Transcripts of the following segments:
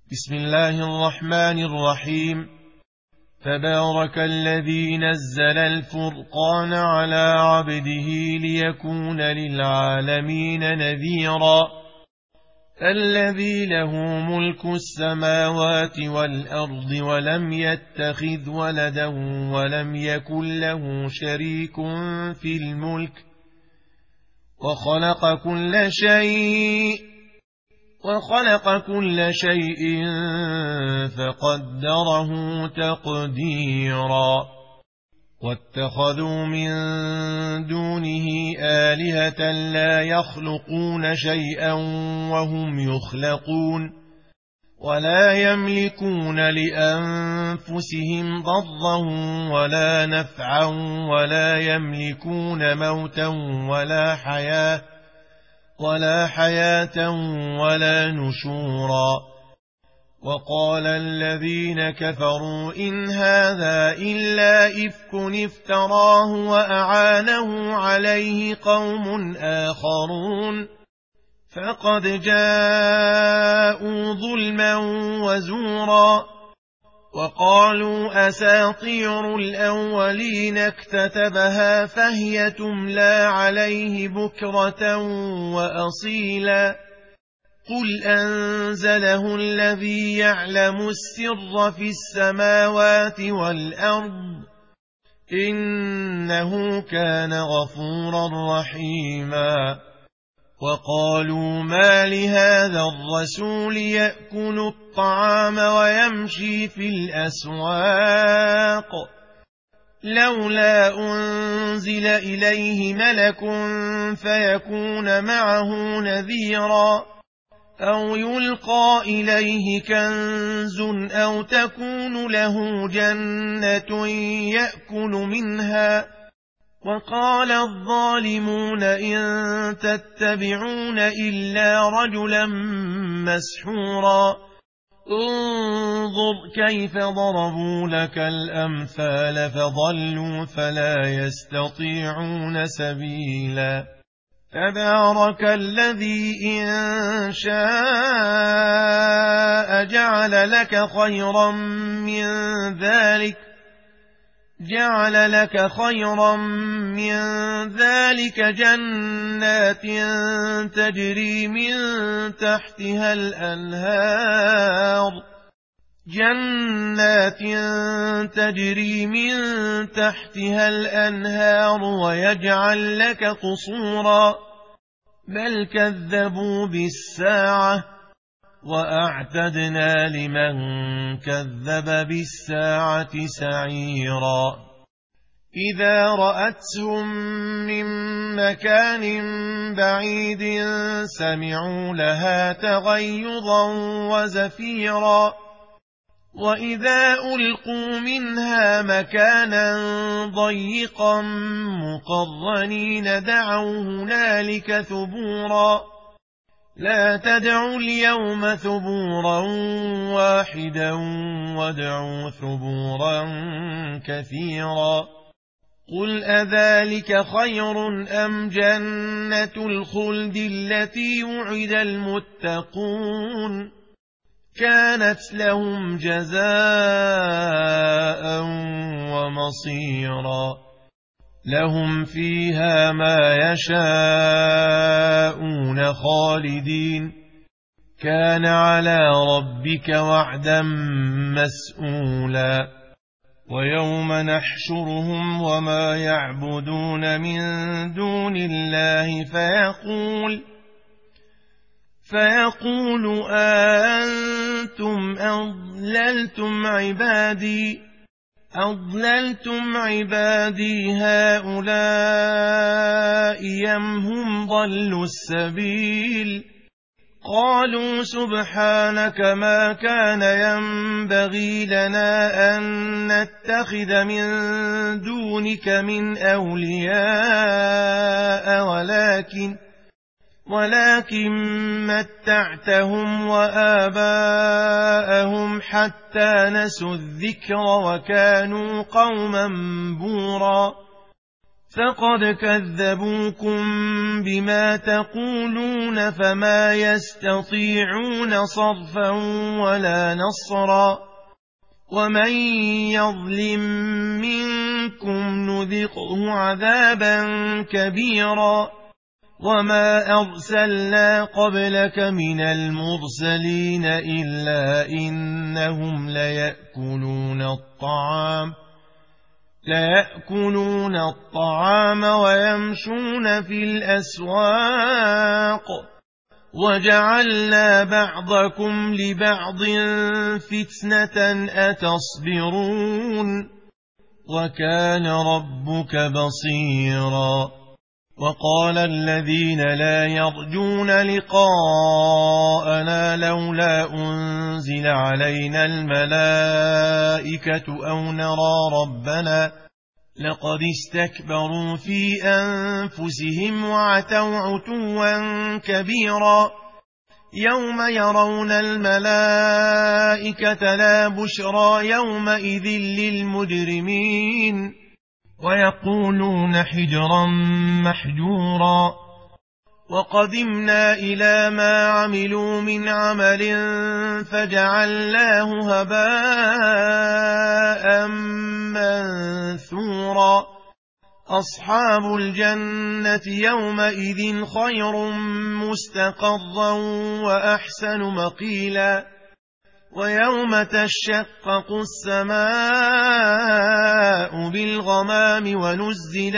بسم الله الرحمن الرحيم. تبارك الذي نزل الفرقان على عبده ليكون للعالمين نذيرا. الذي له ملك السماوات والأرض ولم يتخذ ولدا ولم يكن له شريك في الملك وخلق كل شيء فقدره تقديرا. واتخذوا من دونه آلهة لا يخلقون شيئا وهم يخلقون ولا يملكون لأنفسهم ضرا ولا نفعا ولا يملكون موتا ولا حياة ولا نشورا. وقال الذين كفروا إن هذا إلا إفك افتراه وأعانه عليه قوم آخرون فقد جاءوا ظلما وزورا. وقالوا أساطير الأولين اكتتبها فهي تملى عليه بكرة وأصيلا. قل أنزله الذي يعلم السر في السماوات والأرض إنه كان غفورا رحيما. وقالوا ما لهذا الرسول يأكل الطعام ويمشي في الأسواق لولا أنزل إليه ملك فيكون معه نذيرا أو يلقى إليه كنز أو تكون له جنة يأكل منها. وقال الظالمون إن تتبعون إلا رجلا مسحورا. انظر كيف ضربوا لك الأمثال فضلوا فلا يستطيعون سبيلا. تبارك الذي إن شاء جعل لك خيرا من ذلك جنات تجري من تحتها الأنهار ويجعل لك قصورا. بل كذبوا بالساعة وأعتدنا لمن كذب بالساعة سعيرا. إذا رأتهم من مكان بعيد سمعوا لها تغيظا وزفيرا. وإذا ألقوا منها مكانا ضيقا مقرنين دعوا هنالك ثبورا. لا تدعوا اليوم ثبورا واحدا وادعوا ثبورا كثيرا. قل أذلك خير أم جنة الخلد التي وعد المتقون كانت لهم جزاء ومصيرا. لهم فيها ما يشاءون خالدين كان على ربك وعدا مسئولا. ويوم نحشرهم وما يعبدون من دون الله فيقول أأنتم أضللتم عبادي هؤلاء أم هم ضلوا السبيل. قالوا سبحانك ما كان ينبغي لنا أن نتخذ من دونك من أولياء ولكن متعتهم وآباءهم حتى نسوا الذكر وكانوا قوما بورا. فقد كذبوكم بما تقولون فما يستطيعون صرفا ولا نصرا ومن يظلم منكم نذقه عذابا كبيرا وما أرسلنا قبلك من المرسلين إلا إنهم ليأكلون الطعام ويمشون في الأسواق وجعلنا بعضكم لبعض فتنة أتصبرون وكان ربك بصيرا وقال الذين لا يرجون لقاءنا لولا أنزل علينا الملائكة أو نرى ربنا لقد استكبروا في أنفسهم وعتوا عتوا كبيرا يوم يرون الملائكة لا بشرى يومئذ للمجرمين ويقولون حجرا محجورا وقدمنا إلى ما عملوا من عمل فجعلناه هباء منثورا أصحاب الجنة يومئذ خير مستقرا وأحسن مقيلا ويوم تشقق السماء بالغمام ونزل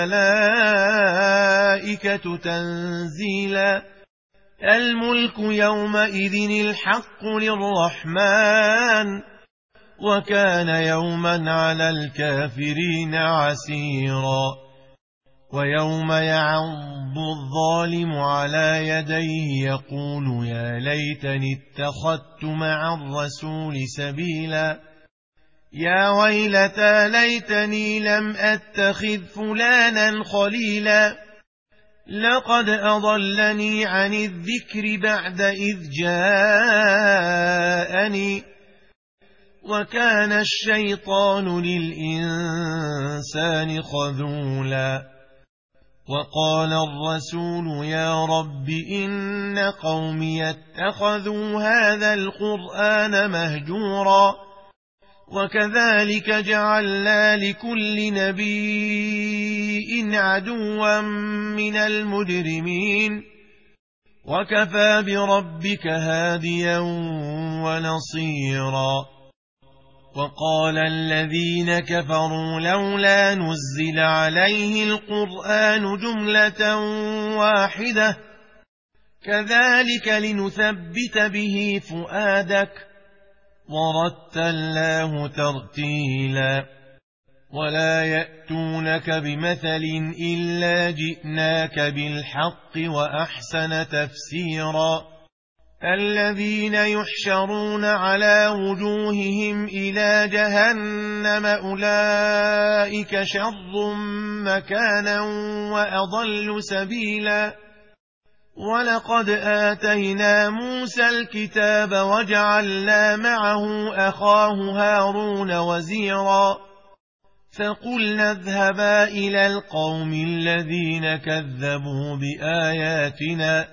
الملائكة تنزيلا الملك يومئذ الحق للرحمن وكان يوما على الكافرين عسيرا ويوم يعض الظالم على يديه يقول يا ليتني اتخذت مع الرسول سبيلا يا ويلتى ليتني لم أتخذ فلانا خليلا لقد أضلني عن الذكر بعد إذ جاءني وكان الشيطان للإنسان خذولا وقال الرسول يا رب إن قومي اتخذوا هذا القرآن مهجورا وكذلك جعلنا لكل نبي عدوا من المجرمين وكفى بربك هاديا ونصيرا وقال الذين كفروا لولا نزل عليه القرآن جملة واحدة كذلك لنثبت به فؤادك ورتلناه ترتيلا ولا يأتونك بمثل إلا جئناك بالحق وأحسن تفسيرا الذين يحشرون على وجوههم إلى جهنم أولئك شر مكانا وأضل سبيلا ولقد آتينا موسى الكتاب وجعلنا معه أخاه هارون وزيرا فقلنا اذهبا إلى القوم الذين كذبوا بآياتنا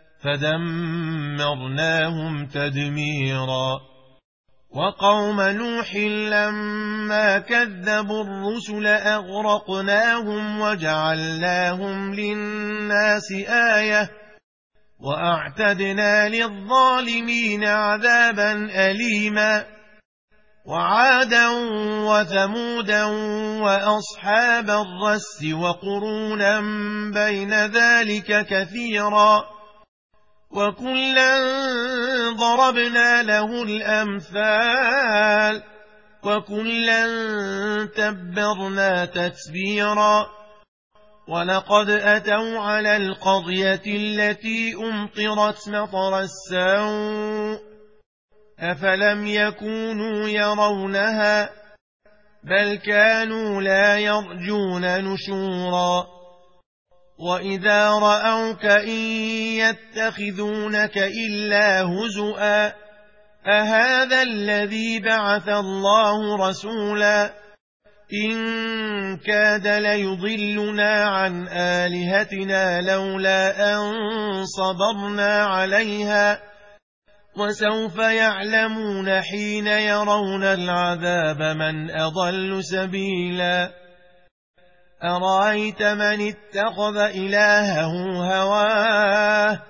فدمرناهم تدميرا وقوم نوح لما كذبوا الرسل أغرقناهم وجعلناهم للناس آية وأعتدنا للظالمين عذابا أليما وعادا وثمودا وأصحاب الرس وقرونا بين ذلك كثيرا وكلا ضربنا له الأمثال وكلا تبرنا تتبيرا ولقد أتوا على القرية التي أمطرت مطر السوء أفلم يكونوا يرونها بل كانوا لا يرجون نشورا وإذا رأوك إن يتخذونك إلا هزؤا أهذا الذي بعث الله رسولا إن كاد ليضلنا عن آلهتنا لولا أن صبرنا عليها وسوف يعلمون حين يرون العذاب من أضل سبيلا أرأيت من اتخذ إلهه هواه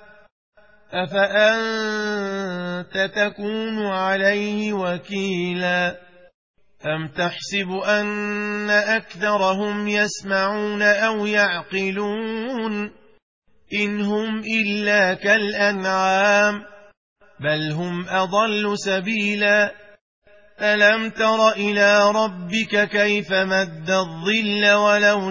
أفأنت تكون عليه وكيلا أم تحسب أن أكثرهم يسمعون أو يعقلون إن هم إلا كالأنعام بل هم أضل سبيلا ألم تر إلى ربك كيف مد الظل ولو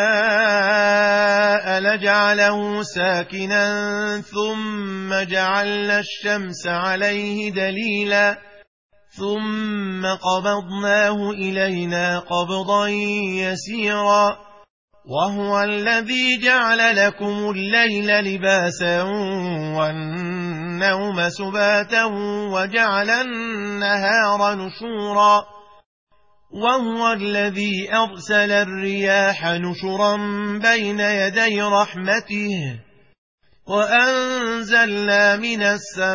شاء لجعله ساكنا ثم جعلنا الشمس عليه دليلا ثم قبضناه إلينا قبضا يسيرا وهو الذي جعل لكم الليل لباسا والنوم سباتا وجعل النهار نشورا وهو الذي أرسل الرياح نشرا بين يدي رحمته وأنزلنا من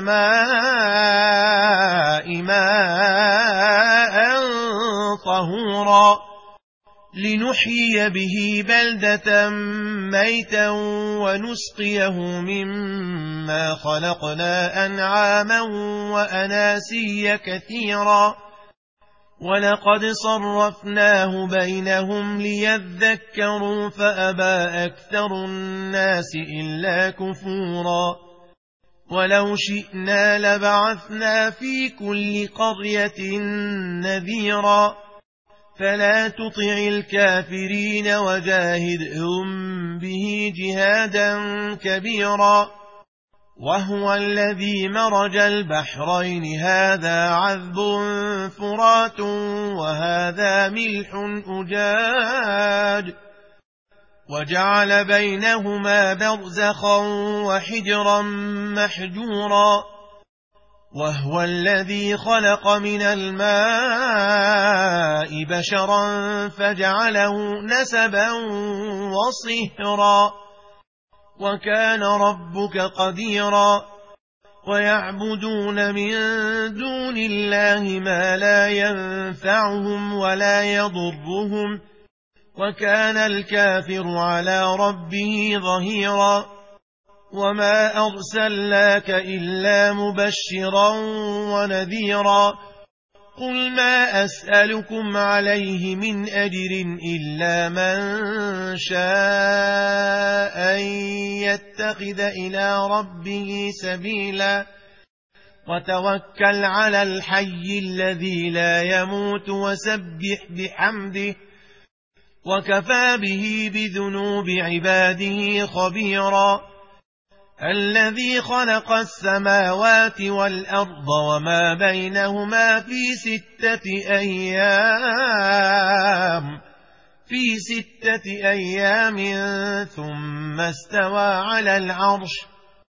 السماء ماء طهورا لنحيي به بلدة ميتا ونسقيه مما خلقنا أنعاما وأناسيا كثيرا ولقد صرفناه بينهم ليذكروا فأبى أكثر الناس إلا كفورا ولو شئنا لبعثنا في كل قرية نذيرا فلا تطع الكافرين وجاهدهم به جهادا كبيرا وهو الذي مرج البحرين هذا عذب فرات وهذا ملح أجاج وجعل بينهما برزخا وحجرا محجورا وهو الذي خلق من الماء بشرا فجعله نسبا وصهرا وكان ربك قديرا ويعبدون من دون الله ما لا ينفعهم ولا يضرهم وكان الكافر على ربه ظهيرا وما أرسلناك إلا مبشرا ونذيرا قل ما أسألكم عليه من أجر إلا من شاء أن يتخذ إلى ربه سبيلا وتوكل على الحي الذي لا يموت وسبح بحمده وكفى به بذنوب عباده خبيرا الذي خلق السماوات والأرض وما بينهما في ستة أيام ثم استوى على العرش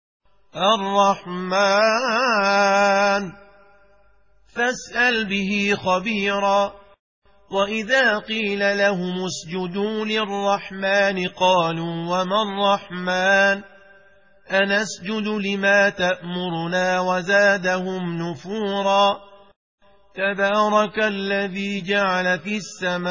الرحمن فاسأل به خبيرا وإذا قيل لهم اسجدوا للرحمن قالوا وما الرحمن أنسجد لما تأمرنا وزادهم نفورا تبارك الذي جعل في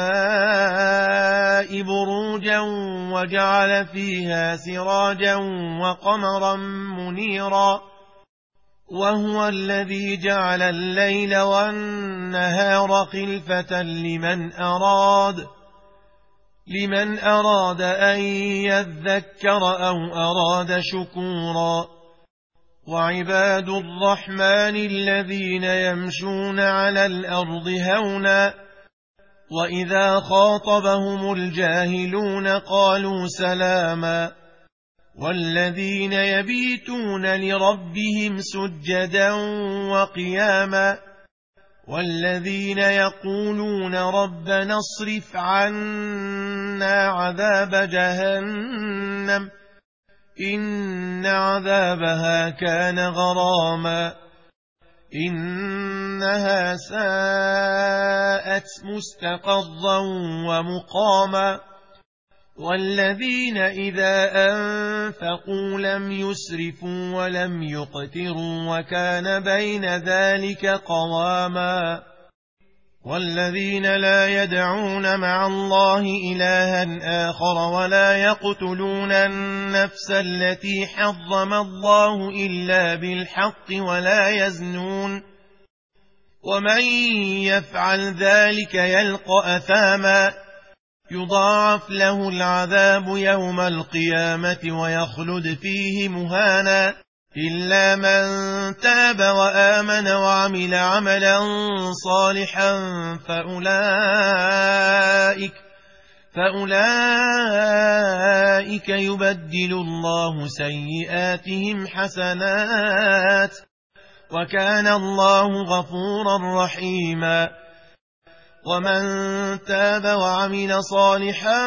السماء بروجا وجعل فيها سراجا وقمرا منيرا وهو الذي جعل الليل والنهار خلفة لمن أراد أن يذكر أو أراد شكورا وعباد الرحمن الذين يمشون على الأرض هونا وإذا خاطبهم الجاهلون قالوا سلاما والذين يبيتون لربهم سجدا وقياما والذين يقولون ربنا اصرف عنا عذاب جهنم إن عذابها كان غراما إنها ساءت حسنت مستقرا ومقاما والذين إذا أنفقوا لم يسرفوا ولم يقتروا وكان بين ذلك قواما والذين لا يدعون مع الله إلها آخر ولا يقتلون النفس التي حرم الله إلا بالحق ولا يزنون ومن يفعل ذلك يلقى أثاما يضاعف له العذاب يوم القيامة ويخلد فيه مهانا إلا من تاب وآمن وعمل عملا صالحا فأولئك يبدل الله سيئاتهم حسنات وكان الله غفورا رحيما ومن تاب وعمل صالحا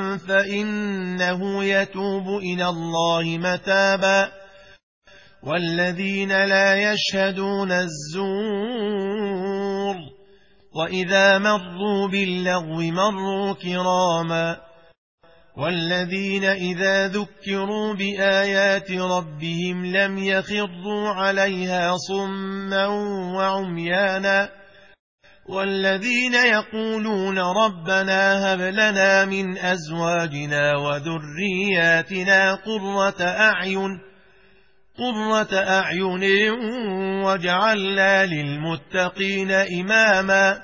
فإنه يتوب إلى الله متابا والذين لا يشهدون الزور وإذا مروا باللغو مروا كراما والذين إذا ذكروا بآيات ربهم لم يخروا عليها صما وعميانا والذين يقولون ربنا هب لنا من أزواجنا وذرياتنا قرة أعين واجعلنا للمتقين إماما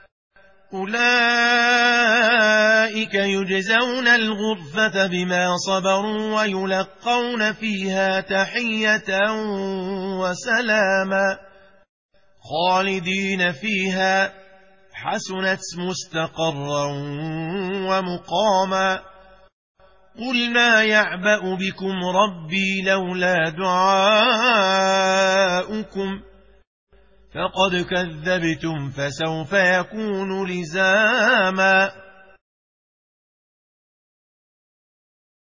أولئك يجزون الغرفة بما صبروا ويلقون فيها تحية وسلاما خالدين فيها حسنت مستقرا ومقاما قل ما يعبأ بكم ربي لولا دعاؤكم فقد كذبتم فسوف يكون لزاما